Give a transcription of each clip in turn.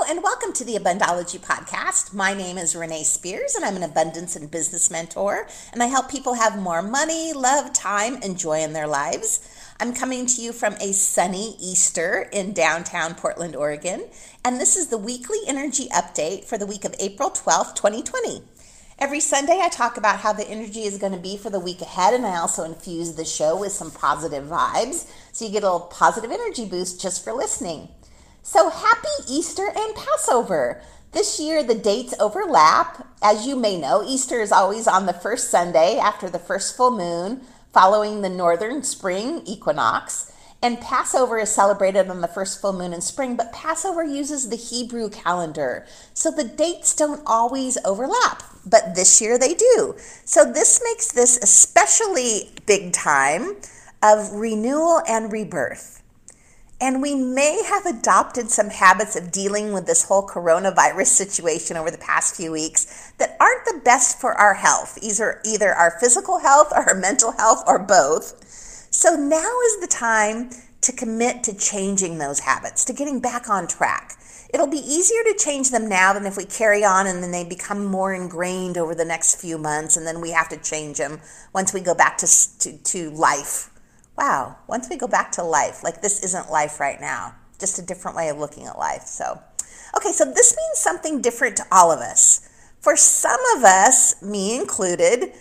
and welcome to the Abundology Podcast. My name is Renee Spears, and I'm an abundance and business mentor, and I help people have more money, love, time, and joy in their lives. I'm coming to you from a sunny Easter in downtown Portland, Oregon, and this is the weekly energy update for the week of April 12th, 2020. Every Sunday, I talk about how the energy is going to be for the week ahead, and I also infuse the show with some positive vibes, so you get a little positive energy boost just for listening. So happy Easter and Passover. This year the dates overlap. As you may know, Easter is always on the first Sunday after the first full moon following the northern spring equinox. And Passover is celebrated on the first full moon in spring, but Passover uses the Hebrew calendar. So the dates don't always overlap, but this year they do. So this makes this especially big time of renewal and rebirth. And we may have adopted some habits of dealing with this whole coronavirus situation over the past few weeks that aren't the best for our health, either our physical health or our mental health or both. So now is the time to commit to changing those habits, to getting back on track. It'll be easier to change them now than if we carry on and then they become more ingrained over the next few months, and then we have to change them once we go back to life. Wow, once we go back to life, like this isn't life right now, just a different way of looking at life. So this means something different to all of us. For some of us, me included,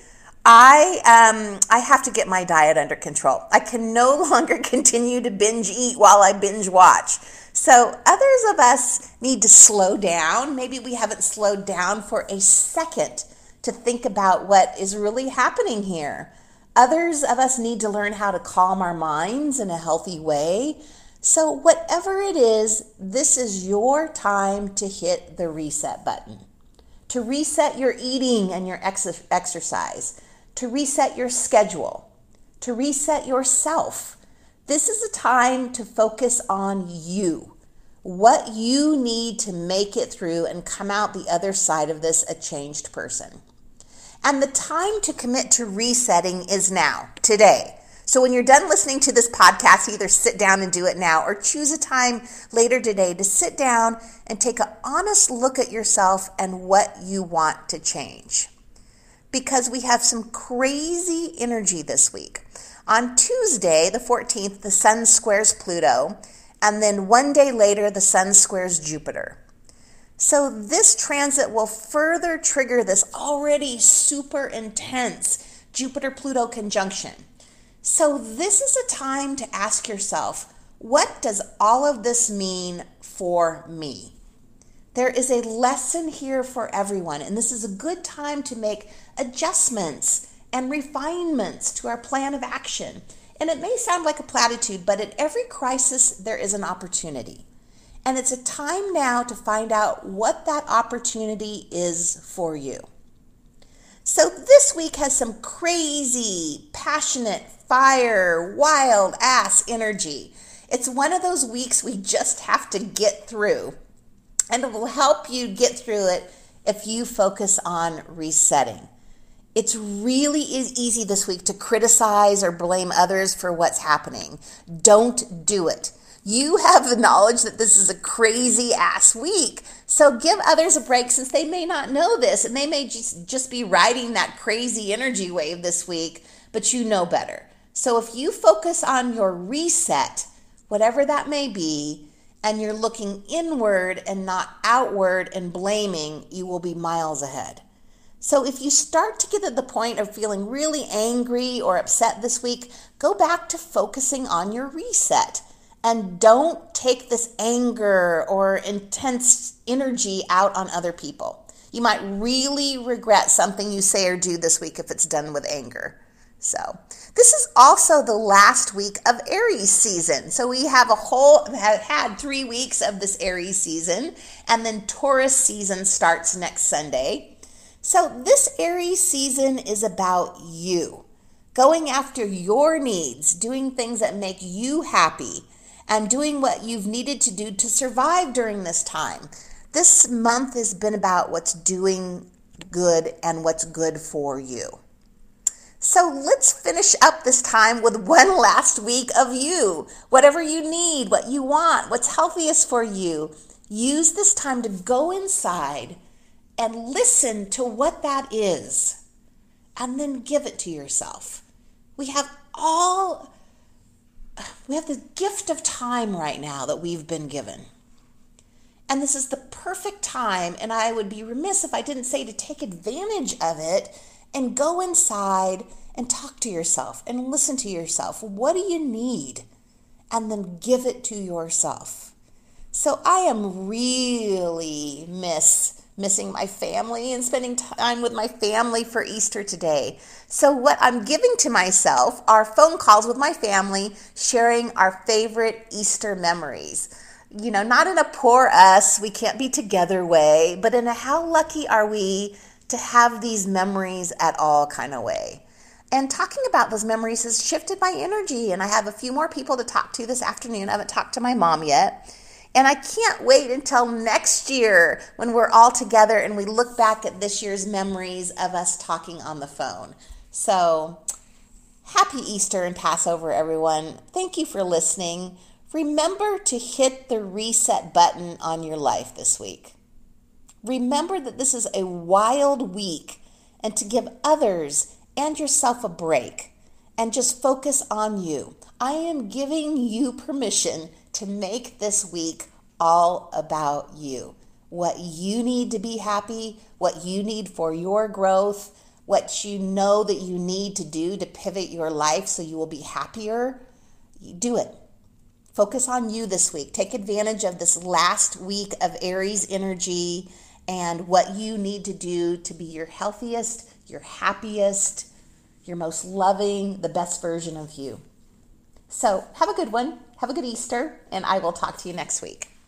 I have to get my diet under control. I can no longer continue to binge eat while I binge watch. So others of us need to slow down. Maybe we haven't slowed down for a second to think about what is really happening here. Others of us need to learn how to calm our minds in a healthy way. So whatever it is, this is your time to hit the reset button. To reset your eating and your exercise. To reset your schedule. To reset yourself. This is a time to focus on you. What you need to make it through and come out the other side of this a changed person. And the time to commit to resetting is now, today. So when you're done listening to this podcast, either sit down and do it now or choose a time later today to sit down and take an honest look at yourself and what you want to change. Because we have some crazy energy this week. On Tuesday, the 14th, the Sun squares Pluto, and then one day later, the Sun squares Jupiter. So this transit will further trigger this already super intense Jupiter-Pluto conjunction. So this is a time to ask yourself, what does all of this mean for me? There is a lesson here for everyone, and this is a good time to make adjustments and refinements to our plan of action. And it may sound like a platitude, but at every crisis, there is an opportunity. And it's a time now to find out what that opportunity is for you. So this week has some crazy, passionate, fire, wild ass energy. It's one of those weeks we just have to get through. And it will help you get through it if you focus on resetting. It's really easy this week to criticize or blame others for what's happening. Don't do it. You have the knowledge that this is a crazy ass week. So give others a break since they may not know this and they may just be riding that crazy energy wave this week, but you know better. So if you focus on your reset, whatever that may be, and you're looking inward and not outward and blaming, you will be miles ahead. So if you start to get to the point of feeling really angry or upset this week, go back to focusing on your reset. And don't take this anger or intense energy out on other people. You might really regret something you say or do this week if it's done with anger. So this is also the last week of Aries season. So we have had 3 weeks of this Aries season, and then Taurus season starts next Sunday. So this Aries season is about you, going after your needs, doing things that make you happy, and doing what you've needed to do to survive during this time. This month has been about what's doing good and what's good for you. So let's finish up this time with one last week of you. Whatever you need, what you want, what's healthiest for you. Use this time to go inside and listen to what that is, and then give it to yourself. We have the gift of time right now that we've been given. And this is the perfect time, and I would be remiss if I didn't say to take advantage of it and go inside and talk to yourself and listen to yourself. What do you need? And then give it to yourself. So I am really missing my family and spending time with my family for Easter today. So what I'm giving to myself are phone calls with my family, sharing our favorite Easter memories. You know, not in a poor us, we can't be together way, but in a how lucky are we to have these memories at all kind of way. And talking about those memories has shifted my energy, and I have a few more people to talk to this afternoon. I haven't talked to my mom yet. And I can't wait until next year when we're all together and we look back at this year's memories of us talking on the phone. So, happy Easter and Passover, everyone. Thank you for listening. Remember to hit the reset button on your life this week. Remember that this is a wild week, and to give others and yourself a break and just focus on you. I am giving you permission to make this week all about you. What you need to be happy, what you need for your growth, what you know that you need to do to pivot your life so you will be happier. You do it. Focus on you this week. Take advantage of this last week of Aries energy and what you need to do to be your healthiest, your happiest, your most loving, the best version of you. So have a good one. Have a good Easter, and I will talk to you next week.